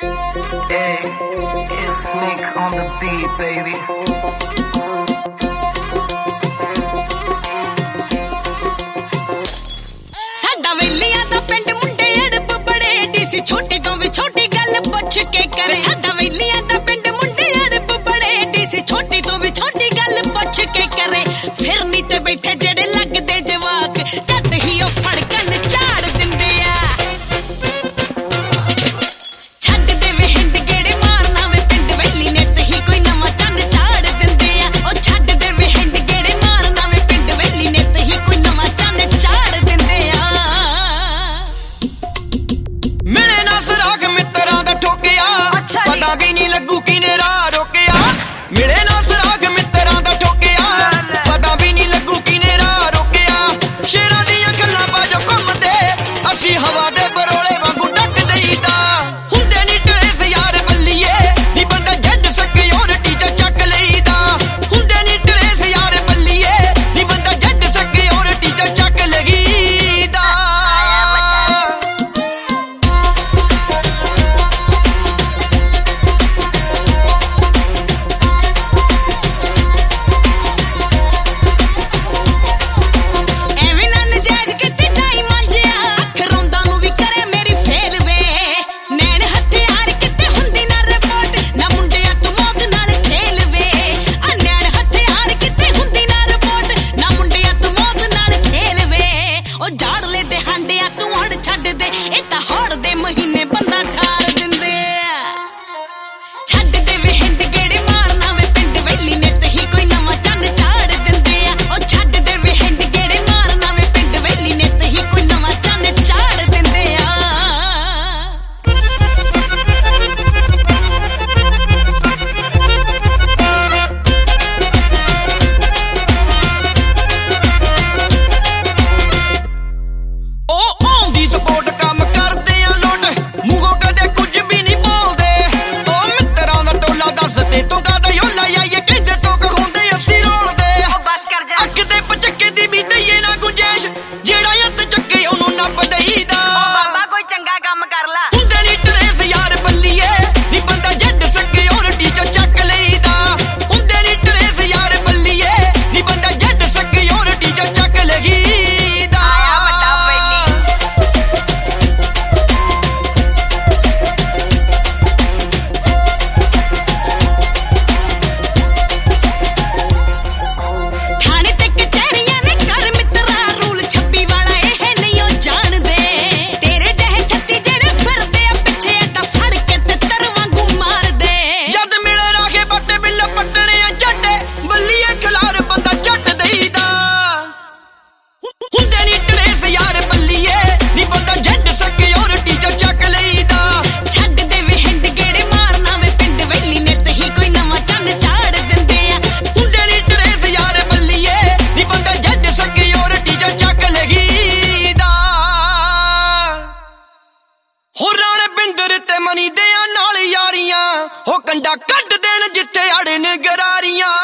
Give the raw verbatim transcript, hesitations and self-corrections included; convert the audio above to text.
Hey, it's Sneak on the beat, baby. ਸਾਡਾ ਵੇਲੀਆਂ ਦਾ ਪਿੰਡ ਮੁੰਡੇ ਅੜਬ ਬੜੇ ਡੀਸੀ ਛੋਟੀ ਤੋਂ ਵੀ ਛੋਟੀ ਗੱਲ ਪੁੱਛ ਕੇ ਕਰੇ। ਸਾਡਾ ਵੇਲੀਆਂ ਦਾ ਪਿੰਡ ਮੁੰਡੇ ਅੜਬ ਬੜੇ ਡੀਸੀ ਛੋਟੀ ਤੋਂ ਵੀ ਛੋਟੀ ਗੱਲ ਪੁੱਛ ਕੇ ਕਰੇ। ਫਿਰ ਨੀ ਤੇ ਬੈਠੇ ਜਿਹੜੇ ਲੱਗਦੇ ਜਵਾਕ ਜੱਟ ਹੀ ਉਹ ਫੜਕਣ ਝਾੜ ਦਿੰਦੇ ਆ। ਛੱਡ ਦੇ ਵੇ ਹਿੰਡ ਗੇੜੇ ਮਾਰਨਾ ਵੇ ਪਿੰਡ ਵੇਲੀ ਨੇ ਤੇ ਹੀ ਕੋਈ ਨਵਾਂ ਚੰਨ ਝਾੜ ਦਿੰਦੇ ਆ। ਉਹ ਛੱਡ ਦੇ ਵੇ ਹਿੰਡ ਗੇੜੇ ਮਾਰਨਾ ਵੇ ਪਿੰਡ ਵੇਲੀ ਨੇ ਤੇ ਹੀ ਕੋਈ ਨਵਾਂ ਚੰਨ ਝਾੜ ਦਿੰਦੇ ਆ। ਮਿਲੇ ਨਾ ਸੁਰਾਗ ਮਿੱਤਰਾਂ ਦਾ ਠੋਕਿਆ ਪਤਾ ਵੀ ਨਹੀਂ ਲੱਗੂ ਕਿਨੇ ਰਾਹ ਰੋਕਿਆ। ਮਿਲੇ ਨਾ ਸੁਰਾਗ ਮਿੱਤਰਾਂ ਦਾ ਠੋਕਿਆ ਪਤਾ ਵੀ ਨਹੀਂ ਲੱਗੂ ਕਿਨੇ ਰਾਹ ਰੋਕਿਆ। ਸ਼ੇਰਾਂ ਦੀਆਂ ਗੱਲਾਂ ਬਾਜੋ ਘੁੰਮਦੇ ਅਸੀਂ ਹਵਾ ਦੇ ਬਰੋਲੇ ਵਾਂਗੂ ਡੱਕ ਦੇਈਦਾ। ਹੁੰਦੇ ਨੀ ਟਰੇਸ ਯਾਰ ਬੱਲੀਏ ਨੀ ਬੰਦਾ ਜੱਡ ਸਿਕਿਉਰਿਟੀ ਚ ਚੱਕ ਲਈਦਾ। ਹੁੰਦੇ ਨੀ ਟਰੇਸ ਯਾਰ ਬੱਲੀਏ ਨੀ ਬੰਦਾ ਜੱਡ ਸਿਕਿਉਰਿਟੀ ਚ ਚੱਕ ਲਈਦਾ। ਐਵੇਂ ਨਾ ਨਜਾਇਜ਼ ਕਿਤੇ ਜਾਈ ਮਾਂਜਿਆ ਅੱਖ ਰੋਂਦਾ ਨੂੰ ਵੀ ਕਰੇ ਮੇਰੀ ਫੇਲ ਵੇ। ਨੈਣ ਹਥਿਆਰ ਕਿਤੇ ਹੁੰਦੀ ਨਾ ਰਿਪੋਰਟ ਨਾ ਮੁੰਡਿਆਂ ਤੂੰ ਮੌਤ ਨਾਲ ਖੇਲ ਵੇ। ਆ ਨੈਣ ਹਥਿਆਰ ਕਿਤੇ ਹੁੰਦੀ ਨਾ ਰਿਪੋਰਟ ਨਾ ਮੁੰਡਿਆਂ ਤੂੰ ਮੌਤ ਨਾਲ ਖੇਲ ਵੇ। ਉਹ ਝਾੜ ਲੈ ਦੇ ਹਾਂਡਿਆਂ ਤੂੰ ਹੜ ਛੱਡ ਦੇ ਇਹ ਤਾਂ ਹੜ ਦੇ ਮਹੀਨੇ ਬੰਦਾ ਠਾਰ ਦਿੰਦੇ ਆ। ਛੱਡ ਦੇ ਵੇ ਹਿੰਡ ਗੇੜੇ ਮਾਰਨਾ ਵੇ ਪਿੰਡ ਵੇਲੀ ਨੇ ਤੇ ਹੀ ਕੋਈ ਨਵਾਂ ਚੰਨ ਝਾੜ ਦਿੰਦੇ ਆ। ਉਹ ਛੱਡ ਦੇ ਵੇ ਹਿੰਡ ਗੇੜੇ ਮਾਰਨਾ ਵੇ ਪਿੰਡ ਵੇਲੀ ਨੇ ਤੇ ਹੀ ਕੋਈ ਨਵਾਂ ਚੰਨ ਝਾੜ ਦਿੰਦੇ ਆ। ਉਹ ਆਉਂਦੀ ਸਪੋਰਟ ਕੰਮ ਕਰਦੇ ਆ ਲੋਟ ਮੂੰਹੋਂ ਕਦੇ ਕੁਝ ਵੀ ਨਹੀਂ ਬੋਲਦੇ। ਉਹ ਮਿੱਤਰਾਂ ਦਾ ਟੋਲਾ ਦੱਸਦੇ ਤੋਂ ਕਾਦਾ ਯੋਲਾ ਆਈਏ ਕਿੱਦੇ ਤੋਂ ਕਹਾਉਂਦੇ ਅਸੀਂ ਰੋਲਦੇ। ਬਸ ਕਰ ਜਾ ਅੱਖ ਦੇ ਪਚੱਕੇ ਦੀ ਵੀ ਦਈਏ ਨਾ ਗੁੰਜੈਸ਼ ਜਿਹੜਾ ਹੱਥ ਚੱਕੇ ਉਹਨੂੰ ਨੱਪ ਦਈਦਾ। ਬਾਬਾ ਕੋਈ ਚੰਗਾ ਕੰਮ ਕਰ ਲਾ। ਹੁੰਦੇ ਨੀ ਟਰੇਸ ਯਾਰ ਬੱਲੀਏ ਨੀ ਬੰਦਾ ਜੱਡ ਸਿਕਿਉਰਿਟੀ ਚ ਚੱਕ ਲਈਦਾ। ਹੁੰਦੇ ਨੀ ਟਰੇਸ ਯਾਰ ਬੱਲੀਏ ਨੀ ਬੰਦਾ ਜੱਡ ਸਿਕਿਉਰਿਟੀ ਚ ਚੱਕ ਲਈਦਾ। ਥਾਣੇ ਤੇ ਕਚਹਿਰੀਆਂ ਨੇ ਕਰ ਮਿੱਤਰਾ ਰੂਲ ਛੱਬੀ ਵਾਲਾ ਇਹ ਨਹੀਂ ਉਹ ਜਾਣਦੇ। ਤੇਰੇ ਜਿਹੇ ਛੱਤੀ ਜਿਹੜੇ ਫਿਰਦੇ ਆ ਪਿੱਛੇ ਤਾਂ ਫੜ ਕੇ ਤੇ ਤਰ ਵਾਂਗੂ ਮਾਰਦੇ। ਜਦ ਮਿਲੇ ਰਾਖੇ ਬੱਟੇ ਬਿੱਲ ਪੱਟਣੇ ਆ ਝੱਟੇ ਬੱਲੀਏ ਖਿਲਾਰ ਬੰਦਾ ਝੱਟ ਦਈਦਾ। ਹੁੰਦੇ ਨੀ ਟਰੇਸ ਯਾਰ ਬੱਲੀਏ ਨੀ ਬੰਦਾ ਜੱਡ ਸਿਕਿਉਰਿਟੀ ਚ ਚੱਕ ਲਈਦਾ। ਛੱਡ ਦੇ ਵੇ ਹਿੰਡ ਗੇੜੇ ਮਾਰਨਾ ਵੇ ਪਿੰਡ ਵੇਲੀ ਨੇ ਤੇ ਹੀ ਕੋਈ ਨਵਾਂ ਚੰਨ ਝਾੜ ਦਿੰਦੇ ਆ। ਹੁੰਦੇ ਨੀ ਟਰੇਸ ਯਾਰ ਬੱਲੀਏ ਨੀ ਬੰਦਾ ਜੱਡ ਸਿਕਿਉਰਿਟੀ ਚ ਚੱਕ ਲਈਦਾ। ਹੋ ਰਾਣੇ ਬਿੰਦਰ ਤੇ ਮਨੀ ਦੇ ਨਾਲ ਯਾਰੀਆਂ ਹੋ ਕੰਡਾ ਕੱਢ ਦੇਣ ਜਿੱਥੇ ਅੜੇ ਨੇ ਗਰਾਰੀਆਂ।